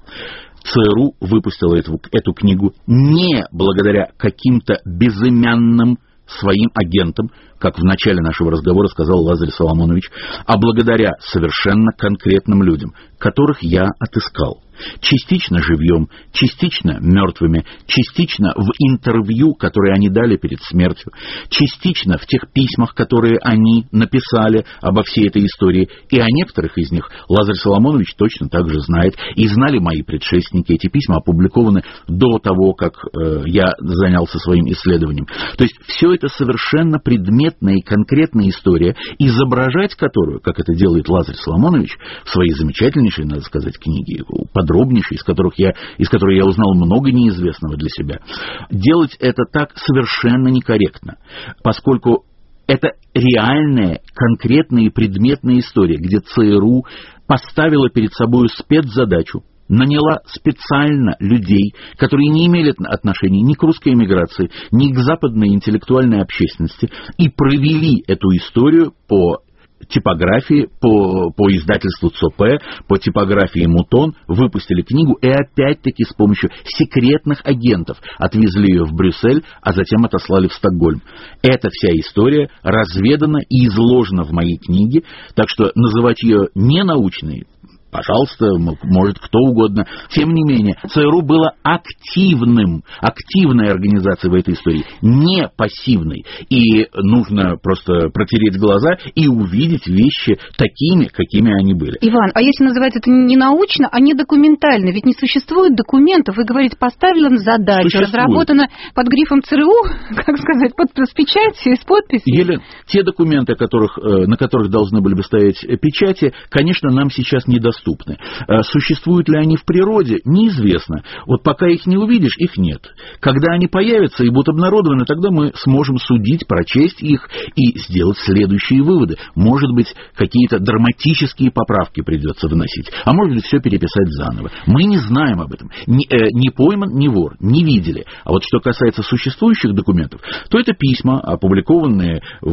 ЦРУ выпустила эту книгу не благодаря каким-то безымянным своим агентам, как в начале нашего разговора сказал Лазарь Соломонович, а благодаря совершенно конкретным людям, которых я отыскал. Частично живьем, частично мертвыми, частично в интервью, которые они дали перед смертью, частично в тех письмах, которые они написали обо всей этой истории. И о некоторых из них Лазарь Соломонович точно так же знает, и знали мои предшественники. Эти письма опубликованы до того, как я занялся своим исследованием. То есть все это совершенно предметная и конкретная история, изображать которую, как это делает Лазарь Соломонович в своей замечательнейшей, надо сказать, книге, подробнейшей, из которой я узнал много неизвестного для себя, делать это так совершенно некорректно, поскольку это реальная, конкретная и предметная история, где ЦРУ поставила перед собой спецзадачу, наняла специально людей, которые не имели отношения ни к русской эмиграции, ни к западной интеллектуальной общественности, и провели эту историю по типографии, по издательству ЦОП, по типографии Мутон, выпустили книгу и опять-таки с помощью секретных агентов отвезли ее в Брюссель, а затем отослали в Стокгольм. Эта вся история разведана и изложена в моей книге, так что называть ее ненаучной, пожалуйста, может кто угодно. Тем не менее, ЦРУ было активной организацией в этой истории, не пассивной. И нужно просто протереть глаза и увидеть вещи такими, какими они были. Иван, а если называть это не научно, а не документально? Ведь не существует документов. Вы говорите, поставлена задача, разработана под грифом ЦРУ, как сказать, с печатью и с подписью. Елена, те документы, на которых должны были бы стоять печати, конечно, нам сейчас недоступны. Существуют ли они в природе, неизвестно. Вот пока их не увидишь, их нет. Когда они появятся и будут обнародованы, тогда мы сможем судить, прочесть их и сделать следующие выводы. Может быть, какие-то драматические поправки придется вносить, а может быть, все переписать заново. Мы не знаем об этом. Ни пойман, ни вор, не видели. А вот что касается существующих документов, то это письма, опубликованные в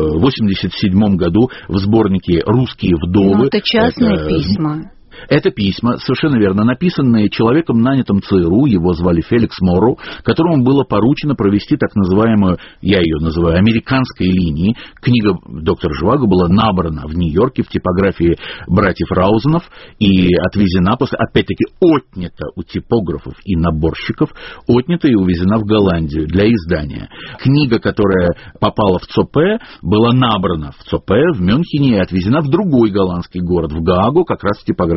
1987 году в сборнике «Русские вдовы». Но это частные письма. Это письма, совершенно верно, написанные человеком, нанятым ЦРУ, его звали Феликс Морроу, которому было поручено провести так называемую, я ее называю, американской линии. Книга доктора Живаго была набрана в Нью-Йорке в типографии братьев Раузенов и отвезена, опять-таки отнята у типографов и наборщиков, отнята и увезена в Голландию для издания. Книга, которая попала в ЦОП, была набрана в ЦОП в Мюнхене и отвезена в другой голландский город, в Гаагу, как раз в типографию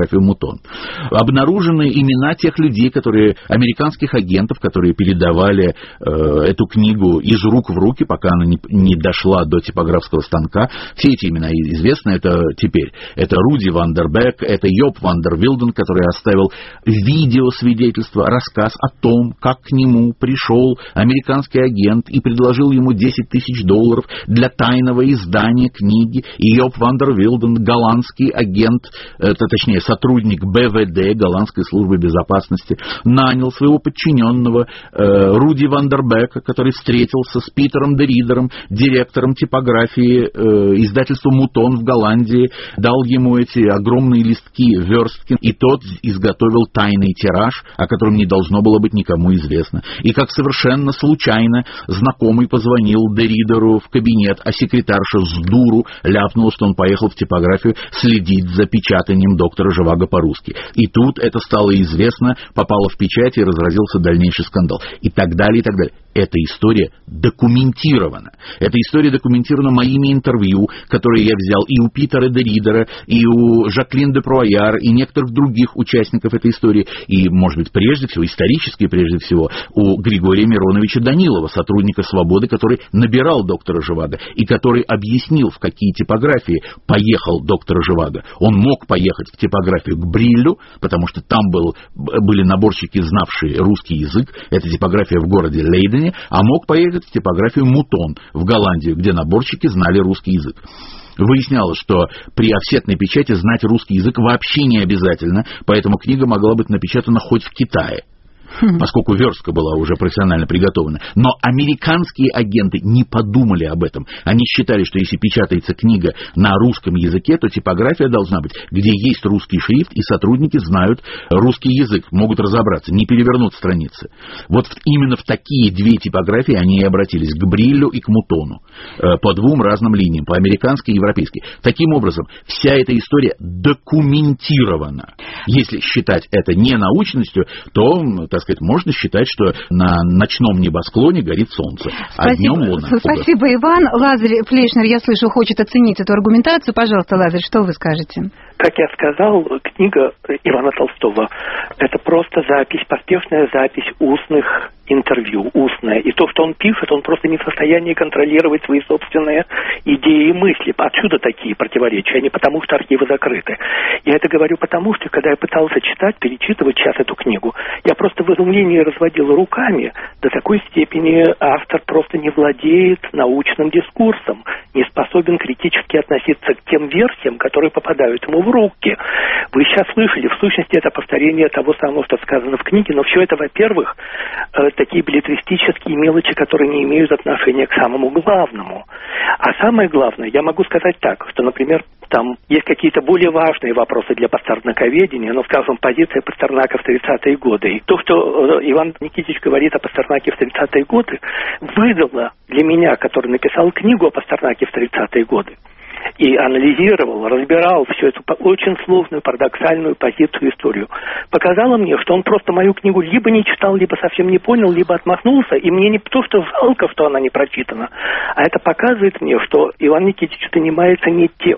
типографию Мутон. Обнаружены имена тех людей, американских агентов, которые передавали эту книгу из рук в руки, пока она не дошла до типографского станка. Все эти имена известны, это теперь. Это Руди Вандербек, это Йоб Вандервилден, который оставил видеосвидетельство, рассказ о том, как к нему пришел американский агент и предложил ему $10 тысяч для тайного издания книги. И Йоб Вандервилден, голландский агент, точнее сотрудник БВД, голландской службы безопасности, нанял своего подчиненного Руди Вандербека, который встретился с Питером де Ридером, директором типографии издательства Мутон в Голландии, дал ему эти огромные листки, верстки, и тот изготовил тайный тираж, о котором не должно было быть никому известно. И как совершенно случайно знакомый позвонил де Ридеру в кабинет, а секретарша с дуру ляпнула, что он поехал в типографию следить за печатанием доктора Живаго по-русски. И тут это стало известно, попало в печать и разразился дальнейший скандал. И так далее, и так далее. Эта история документирована. Эта история документирована моими интервью, которые я взял и у Питера де Ридера, и у Жаклин де Пруаяр, и некоторых других участников этой истории. И, может быть, прежде всего, исторически прежде всего, у Григория Мироновича Данилова, сотрудника «Свободы», который набирал доктора Живаго, и который объяснил, в какие типографии поехал доктор Живаго. Он мог поехать в типографию к Бриллю, потому что там были наборщики, знавшие русский язык. Это типография в городе Лейдене, а мог поехать в типографию Мутон в Голландию, где наборщики знали русский язык. Выяснялось, что при офсетной печати знать русский язык вообще не обязательно, поэтому книга могла быть напечатана хоть в Китае, поскольку верстка была уже профессионально приготовлена. Но американские агенты не подумали об этом. Они считали, что если печатается книга на русском языке, то типография должна быть, где есть русский шрифт, и сотрудники знают русский язык, могут разобраться, не перевернут страницы. Вот именно в такие две типографии они и обратились, к Бриллю и к Мутону, по двум разным линиям, по американской и европейской. Таким образом, вся эта история документирована. Если считать это не научностью, то, так сказать, можно считать, что на ночном небосклоне горит солнце, а днем луна. Спасибо, Иван. Лазарь Флейшнер, я слышу, хочет оценить эту аргументацию. Пожалуйста, Лазарь, что вы скажете? Как я сказал, книга Ивана Толстого – это просто запись, поспешная запись устных интервью, устная. И то, что он пишет, он просто не в состоянии контролировать свои собственные идеи и мысли. Отсюда такие противоречия, а не потому, что архивы закрыты. Я это говорю потому, что когда я пытался читать, перечитывать сейчас эту книгу, я просто в изумлении разводил руками. До такой степени автор просто не владеет научным дискурсом, не способен критически относиться к тем версиям, которые попадают ему в руки. Вы сейчас слышали, в сущности, это повторение того самого, что сказано в книге, но все это, во-первых, такие беллетристические мелочи, которые не имеют отношения к самому главному. А самое главное, я могу сказать так, что, например, там есть какие-то более важные вопросы для пастернаковедения, но, скажем, позиция Пастернака в 30-е годы. И то, что Иван Никитич говорит о Пастернаке в 30-е годы, выдало для меня, который написал книгу о Пастернаке в 30-е годы, и анализировал, разбирал всю эту очень сложную, парадоксальную позицию, историю, показало мне, что он просто мою книгу либо не читал, либо совсем не понял, либо отмахнулся, и мне не то, что жалко, что она не прочитана, а это показывает мне, что Иван Никитич занимается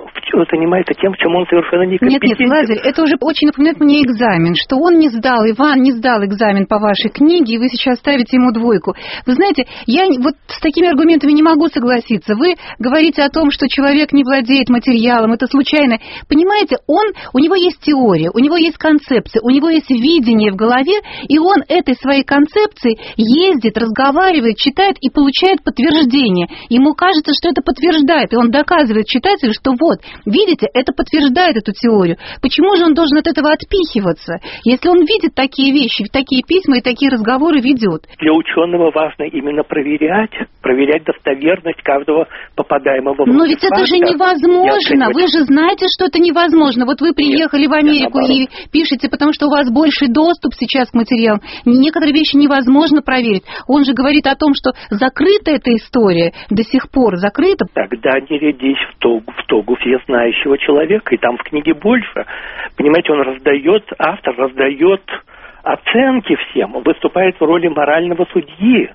тем, в чем он совершенно некомпетентен. Нет, Лазарь, это уже очень напоминает мне экзамен, что он не сдал, Иван не сдал экзамен по вашей книге, и вы сейчас ставите ему двойку. Вы знаете, я вот с такими аргументами не могу согласиться. Вы говорите о том, что человек не владеет материалом, это случайно. Понимаете, у него есть теория, у него есть концепция, у него есть видение в голове, и он этой своей концепцией ездит, разговаривает, читает и получает подтверждение. Ему кажется, что это подтверждает, и он доказывает читателю, что вот, видите, это подтверждает эту теорию. Почему же он должен от этого отпихиваться, если он видит такие вещи, такие письма и такие разговоры ведет? Для ученого важно именно проверять достоверность каждого попадаемого. Но ведь это же невозможно. Вы же знаете, что это невозможно. Вот вы приехали в Америку и пишете, потому что у вас больший доступ сейчас к материалам. Некоторые вещи невозможно проверить. Он же говорит о том, что закрыта эта история, до сих пор закрыта. Тогда не рядись в тогу всезнающего человека, и там в книге больше. Понимаете, автор раздает оценки всем, он выступает в роли морального судьи.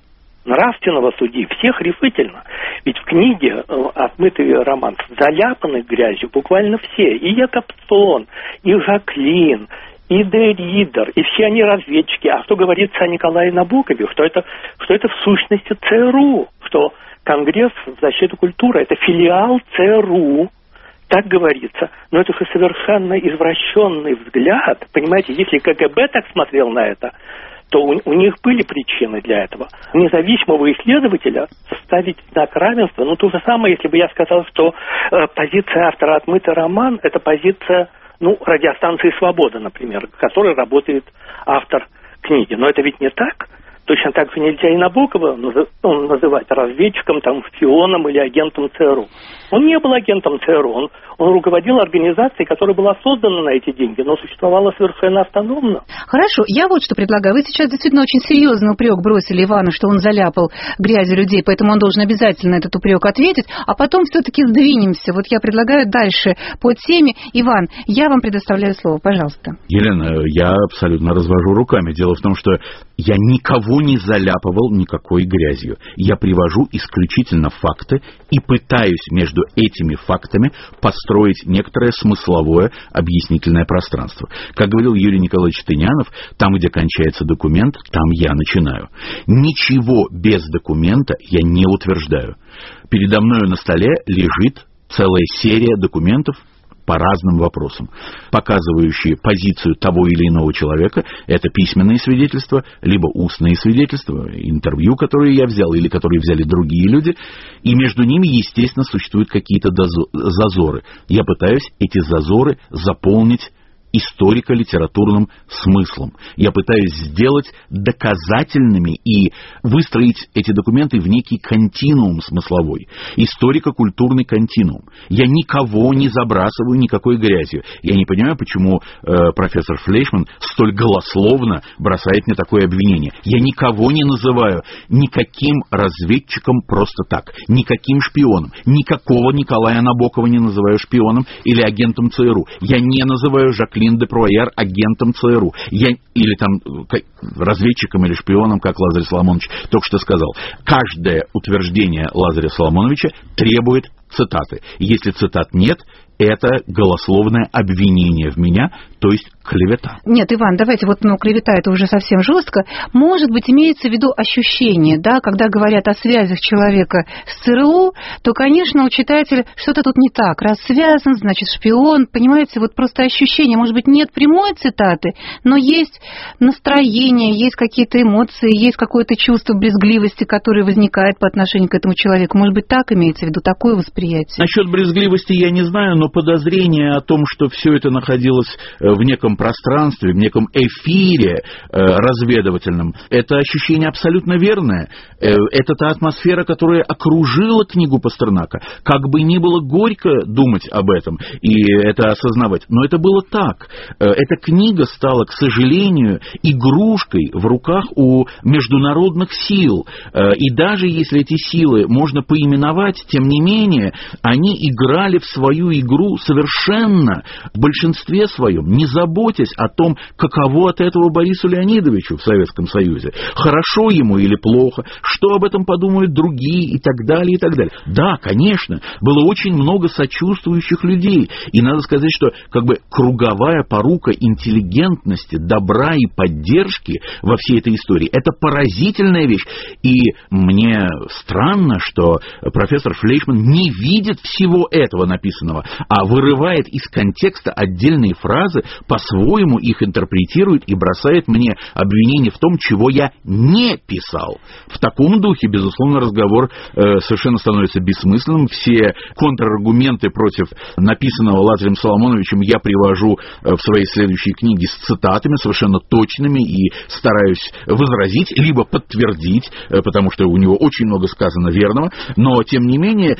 нравственного судьи, всех решительно. Ведь в книге «Отмытый роман» заляпаны грязью буквально все. И Якобсон, и Жаклин, и Деридер, и все они разведчики. А что говорится о Николае Набокове, что это в сущности ЦРУ, что Конгресс в защиту культуры – это филиал ЦРУ. Так говорится, но это же совершенно извращенный взгляд. Понимаете, если КГБ так смотрел на это, то у них были причины для этого. Независимого исследователя ставить знак равенства, то же самое, если бы я сказал, что позиция автора «Отмытый роман» – это позиция, радиостанции «Свобода», например, в которой работает автор книги. Но это ведь не так. Точно так же нельзя и Набокова называть разведчиком, шпионом или агентом ЦРУ. Он не был агентом ЦРУ, он руководил организацией, которая была создана на эти деньги, но существовала совершенно автономно. Хорошо, я вот что предлагаю. Вы сейчас действительно очень серьезный упрек бросили Ивану, что он заляпал грязью людей, поэтому он должен обязательно этот упрек ответить, а потом все-таки сдвинемся. Вот я предлагаю дальше по теме. Иван, я вам предоставляю слово, пожалуйста. Елена, я абсолютно развожу руками. Дело в том, что я никого не заляпывал никакой грязью. Я привожу исключительно факты и пытаюсь между этими фактами построить некоторое смысловое объяснительное пространство. Как говорил Юрий Николаевич Тынянов, там, где кончается документ, там я начинаю. Ничего без документа я не утверждаю. Передо мною на столе лежит целая серия документов по разным вопросам, показывающие позицию того или иного человека. Это письменные свидетельства, либо устные свидетельства, интервью, которые я взял, или которые взяли другие люди, и между ними, естественно, существуют какие-то зазоры. Я пытаюсь эти зазоры заполнить историко-литературным смыслом. Я пытаюсь сделать доказательными и выстроить эти документы в некий континуум смысловой, историко-культурный континуум. Я никого не забрасываю никакой грязью. Я не понимаю, почему профессор Флейшман столь голословно бросает мне такое обвинение. Я никого не называю никаким разведчиком просто так, никаким шпионом. Никакого Николая Набокова не называю шпионом или агентом ЦРУ. Я не называю Жаклин де Пруайер агентом ЦРУ. Или разведчиком или шпионом, как Лазарь Соломонович только что сказал. Каждое утверждение Лазаря Соломоновича требует цитаты. Если цитат нет, это голословное обвинение в меня, то есть клевета. Нет, Иван, давайте клевета это уже совсем жестко. Может быть, имеется в виду ощущение, да, когда говорят о связях человека с ЦРУ, то, конечно, у читателя что-то тут не так. Раз связан, значит шпион, понимаете, просто ощущение, может быть, нет прямой цитаты, но есть настроение, есть какие-то эмоции, есть какое-то чувство брезгливости, которое возникает по отношению к этому человеку. Может быть, так имеется в виду, такое восприятие? Насчет брезгливости я не знаю, но подозрение о том, что все это находилось в неком пространстве, в неком эфире разведывательном, это ощущение абсолютно верное. Это та атмосфера, которая окружила книгу Пастернака. Как бы ни было горько думать об этом и это осознавать, но это было так. Эта книга стала, к сожалению, игрушкой в руках у международных сил. И даже если эти силы можно поименовать, тем не менее, они играли в свою игру совершенно в большинстве своем, не заботясь о том, каково от этого Борису Леонидовичу в Советском Союзе, хорошо ему или плохо, что об этом подумают другие и так далее, и так далее. Да, конечно, было очень много сочувствующих людей, и надо сказать, что круговая порука интеллигентности, добра и поддержки во всей этой истории, это поразительная вещь, и мне странно, что профессор Флейшман не видит всего этого написанного, а вырывает из контекста отдельные фразы, по-своему их интерпретирует и бросает мне обвинение в том, чего я не писал. В таком духе, безусловно, разговор совершенно становится бессмысленным. Все контраргументы против написанного Лазарем Соломоновичем я привожу в своей следующей книге с цитатами совершенно точными и стараюсь возразить, либо подтвердить, потому что у него очень много сказано верного, но, тем не менее, его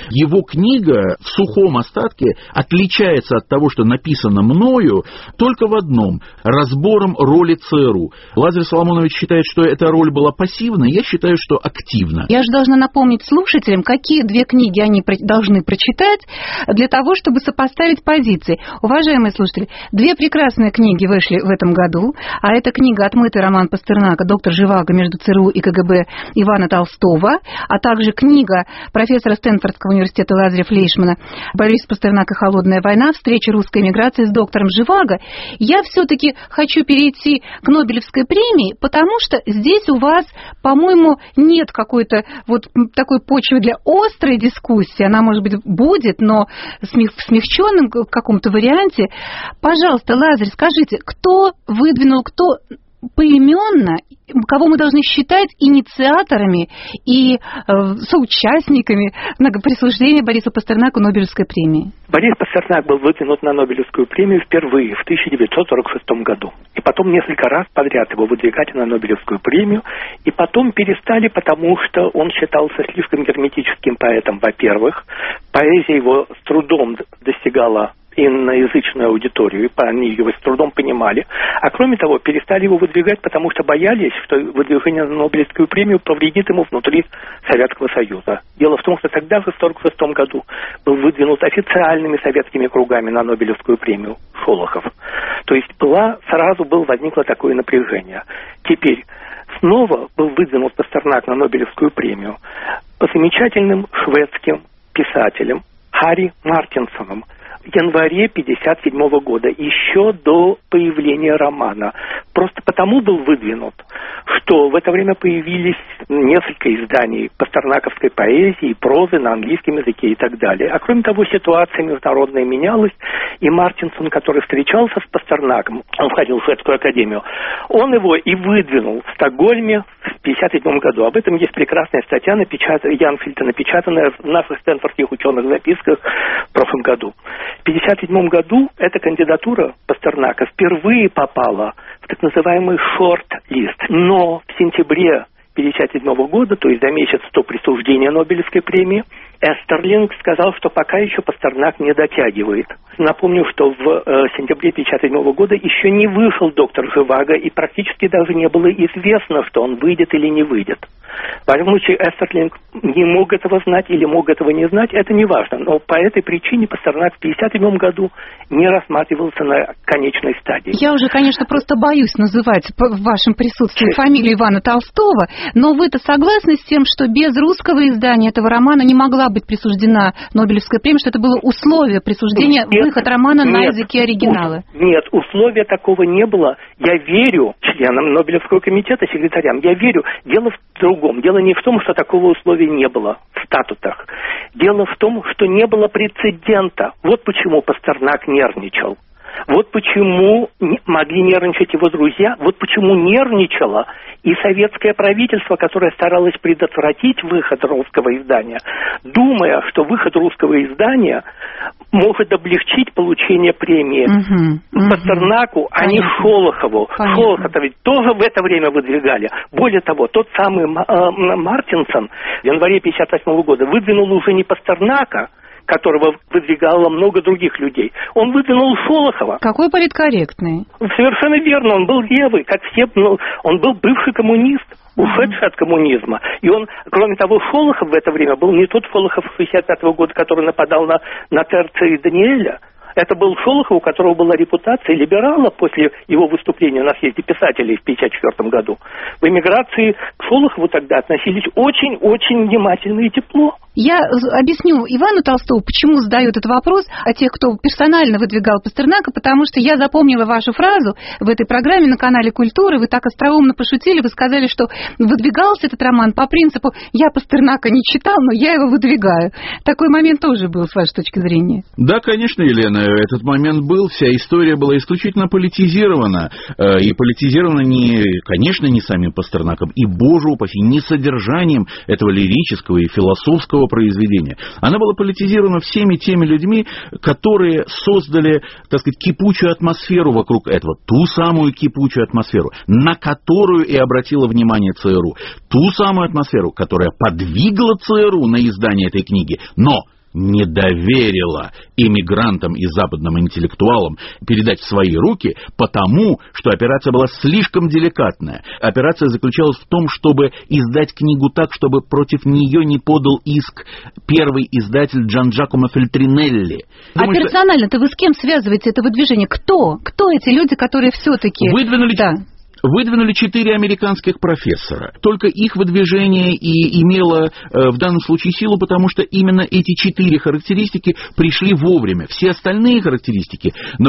книга в сухом остатке отличается от того, что написано мною, только в одном – разбором роли ЦРУ. Лазарь Соломонович считает, что эта роль была пассивна, я считаю, что активна. Я же должна напомнить слушателям, какие две книги они должны прочитать для того, чтобы сопоставить позиции. Уважаемые слушатели, две прекрасные книги вышли в этом году, а это книга «Отмытый роман Пастернака. Доктор Живаго между ЦРУ и КГБ» Ивана Толстого, а также книга профессора Стэнфордского университета Лазаря Флейшмана «Борис Пастернак и холодная война. Встреча русской эмиграции с доктором Живаго». Я все-таки хочу перейти к Нобелевской премии, потому что здесь у вас, по-моему, нет какой-то вот такой почвы для острой дискуссии. Она, может быть, будет, но в смягченном каком-то варианте. Пожалуйста, Лазарь, скажите, кто выдвинул, кто поименно, кого мы должны считать инициаторами и соучастниками присуждения Борису Пастернаку Нобелевской премии? Борис Пастернак был выдвинут на Нобелевскую премию впервые в 1946 году. И потом несколько раз подряд его выдвигали на Нобелевскую премию. И потом перестали, потому что он считался слишком герметическим поэтом, во-первых. Поэзия его с трудом достигала иноязычную аудиторию, и они его с трудом понимали. А кроме того, перестали его выдвигать, потому что боялись, что выдвижение на Нобелевскую премию повредит ему внутри Советского Союза. Дело в том, что тогда, в 1946 году, был выдвинут официальными советскими кругами на Нобелевскую премию Шолохов. То есть возникло такое напряжение. Теперь снова был выдвинут Пастернак на Нобелевскую премию по замечательным шведским писателям Харри Мартинсоном в январе 1957 года, еще до появления романа. Просто потому был выдвинут, что в это время появились несколько изданий пастернаковской поэзии и прозы на английском языке и так далее. А кроме того, ситуация международная менялась, и Мартинсон, который встречался с Пастернаком, он входил в Шведскую академию, он его и выдвинул в Стокгольме в 1957 году. Об этом есть прекрасная статья Янфельда, напечатанная в наших стэнфордских ученых записках в прошлом году. В 1957 году эта кандидатура Пастернака впервые попала в так называемый шорт-лист. Но в сентябре 1957 года, то есть за месяц до присуждения Нобелевской премии, Эстерлинг сказал, что пока еще Пастернак не дотягивает. Напомню, что в сентябре 1957 года еще не вышел доктор Живаго, и практически даже не было известно, что он выйдет или не выйдет. В этом случае Эстерлинг не мог этого знать или мог этого не знать, это не важно. Но по этой причине Пастернак в 1957 году не рассматривался на конечной стадии. Я уже, конечно, просто боюсь называть в вашем присутствии фамилию Ивана Толстого, но вы-то согласны с тем, что без русского издания этого романа не могла быть присуждена Нобелевская премия, что это было условие присуждения, выход романа на языке оригинала? Нет, условия такого не было. Я верю членам Нобелевского комитета, секретарям, я верю. Дело в другом. Дело не в том, что такого условия не было в статутах. Дело в том, что не было прецедента. Вот почему Пастернак нервничал. Вот почему могли нервничать его друзья, вот почему нервничало и советское правительство, которое старалось предотвратить выход русского издания, думая, что выход русского издания может облегчить получение премии Пастернаку, а не Шолохову. Шолохова ведь тоже в это время выдвигали. Более того, тот самый Мартинсон в январе 1958 года выдвинул уже не Пастернака, которого выдвигало много других людей. Он выдвинул Шолохова. Какой политкорректный. Совершенно верно, он был левый, как все, он был бывший коммунист, ушедший от коммунизма. И он, кроме того, Шолохов в это время был не тот Шолохов 1965 года, который нападал на Терца и Даниэля. Это был Шолохов, у которого была репутация либерала после его выступления на съезде писателей в 1954 году. В эмиграции к Шолохову тогда относились очень-очень внимательно и тепло. Я объясню Ивану Толстову, почему задают этот вопрос о тех, кто персонально выдвигал Пастернака, потому что я запомнила вашу фразу в этой программе на канале «Культура». Вы так остроумно пошутили, вы сказали, что выдвигался этот роман по принципу «я Пастернака не читал, но я его выдвигаю». Такой момент тоже был, с вашей точки зрения. Да, конечно, Елена, этот момент был, вся история была исключительно политизирована. И политизирована, конечно, не самим Пастернаком, и, боже упаси, не содержанием этого лирического и философского произведения. Она была политизирована всеми теми людьми, которые создали, так сказать, кипучую атмосферу вокруг этого. Ту самую кипучую атмосферу, на которую и обратила внимание ЦРУ. Ту самую атмосферу, которая подвигла ЦРУ на издание этой книги. Но не доверила эмигрантам и западным интеллектуалам передать в свои руки, потому что операция была слишком деликатная. Операция заключалась в том, чтобы издать книгу так, чтобы против нее не подал иск первый издатель Джан-Джакомо Фельтринелли. А персонально-то вы с кем связываете это выдвижение? Кто эти люди, которые все-таки... Выдвинули 4 американских профессора. Только их выдвижение и имело в данном случае силу, потому что именно эти 4 характеристики пришли вовремя. Все остальные характеристики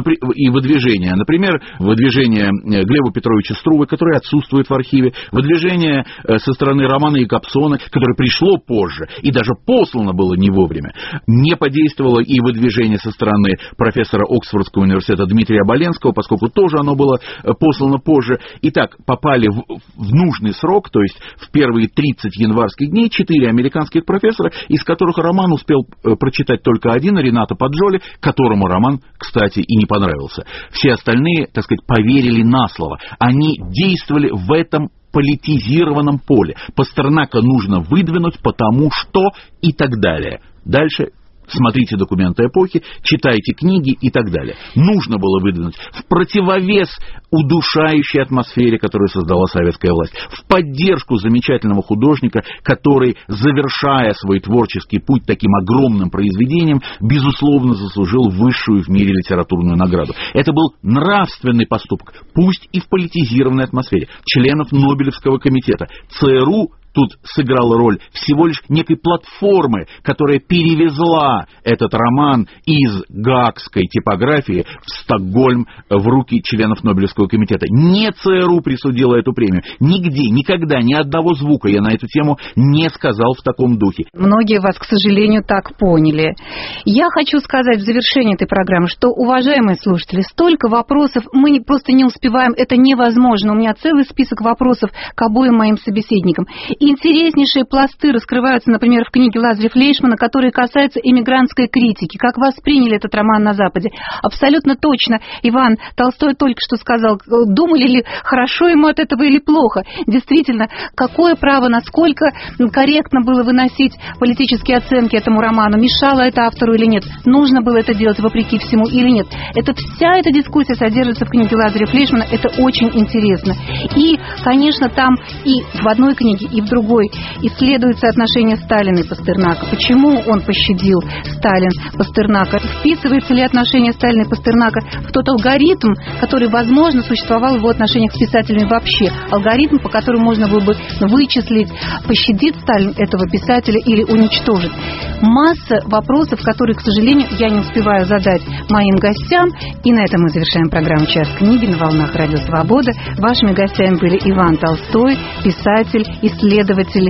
и выдвижения, например, выдвижение Глеба Петровича Струвы, который отсутствует в архиве, выдвижение со стороны Романа Якобсона, которое пришло позже и даже послано было не вовремя, не подействовало и выдвижение со стороны профессора Оксфордского университета Дмитрия Оболенского, поскольку тоже оно было послано позже. Итак, попали в нужный срок, то есть в первые 30 январских дней 4 американских профессора, из которых Роман успел прочитать только один, Ренато Паджоли, которому роман, кстати, и не понравился. Все остальные, так сказать, поверили на слово. Они действовали в этом политизированном поле. Пастернака нужно выдвинуть, потому что и так далее. Дальше... Смотрите документы эпохи, читайте книги и так далее. Нужно было выдвинуть в противовес удушающей атмосфере, которую создала советская власть, в поддержку замечательного художника, который, завершая свой творческий путь таким огромным произведением, безусловно заслужил высшую в мире литературную награду. Это был нравственный поступок, пусть и в политизированной атмосфере, членов Нобелевского комитета. ЦРУ тут сыграла роль всего лишь некой платформы, которая перевезла этот роман из гаагской типографии в Стокгольм в руки членов Нобелевского комитета. Не ЦРУ присудила эту премию. Нигде, никогда, ни одного звука я на эту тему не сказал в таком духе. Многие вас, к сожалению, так поняли. Я хочу сказать в завершении этой программы, что, уважаемые слушатели, столько вопросов, мы просто не успеваем, это невозможно. У меня целый список вопросов к обоим моим собеседникам. Интереснейшие пласты раскрываются, например, в книге Лазаря Флейшмана, которые касаются эмигрантской критики. Как восприняли этот роман на Западе? Абсолютно точно. Иван Толстой только что сказал, думали ли, хорошо ему от этого или плохо. Действительно, какое право, насколько корректно было выносить политические оценки этому роману? Мешало это автору или нет? Нужно было это делать вопреки всему или нет? Вся эта дискуссия содержится в книге Лазаря Флейшмана. Это очень интересно. И, конечно, там и в одной книге, и в другой исследуется отношение Сталина и Пастернака. Почему он пощадил Сталин Пастернака? Вписывается ли отношение Сталина и Пастернака в тот алгоритм, который, возможно, существовал в его отношениях с писателями вообще? Алгоритм, по которому можно было бы вычислить, пощадит Сталин этого писателя или уничтожит. Масса вопросов, которые, к сожалению, я не успеваю задать моим гостям. И на этом мы завершаем программу «Час книги» на волнах Радио Свобода. Вашими гостями были Иван Толстой, писатель, исследователь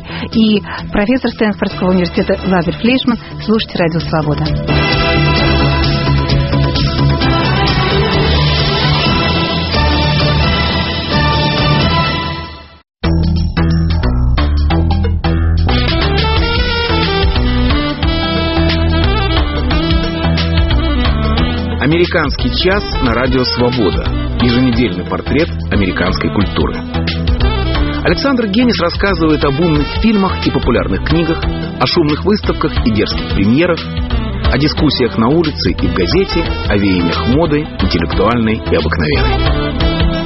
и профессор Стэнфордского университета Лазарь Флейшман. Слушайте Радио Свобода. Американский час на Радио Свобода. Еженедельный портрет американской культуры. Александр Генис рассказывает об умных фильмах и популярных книгах, о шумных выставках и дерзких премьерах, о дискуссиях на улице и в газете, о веяниях моды, интеллектуальной и обыкновенной.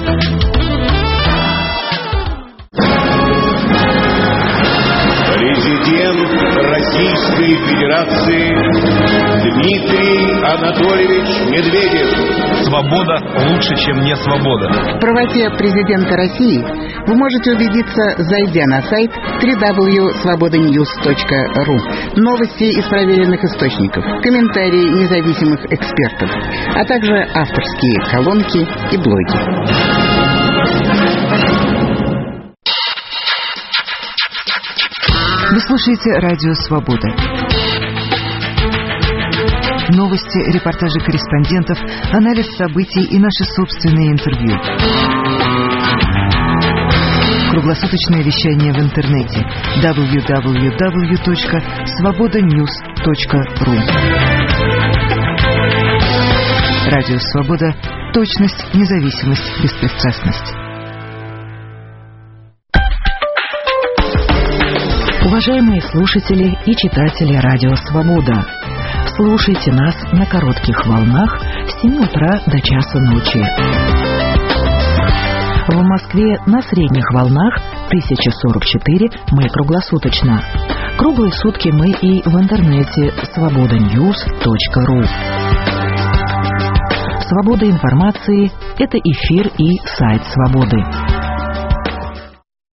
Президент Российской Федерации Дмитрий Анатольевич Медведев. Свобода лучше, чем не свобода. В правоте президента России вы можете убедиться, зайдя на сайт www.svobodanews.ru. Новости из проверенных источников, комментарии независимых экспертов, а также авторские колонки и блоги. Вы слушаете Радио Свобода. Новости, репортажи корреспондентов, анализ событий и наши собственные интервью. Круглосуточное вещание в интернете www.svobodanews.ru. Радио Свобода. Точность, независимость, беспристрастность. Уважаемые слушатели и читатели Радио Свобода, Слушайте нас на коротких волнах с 7 утра до часа ночи. В Москве на средних волнах 1044 мы круглосуточно. Круглые сутки мы и в интернете svobodanews.ru. Свобода информации – это эфир и сайт Свободы.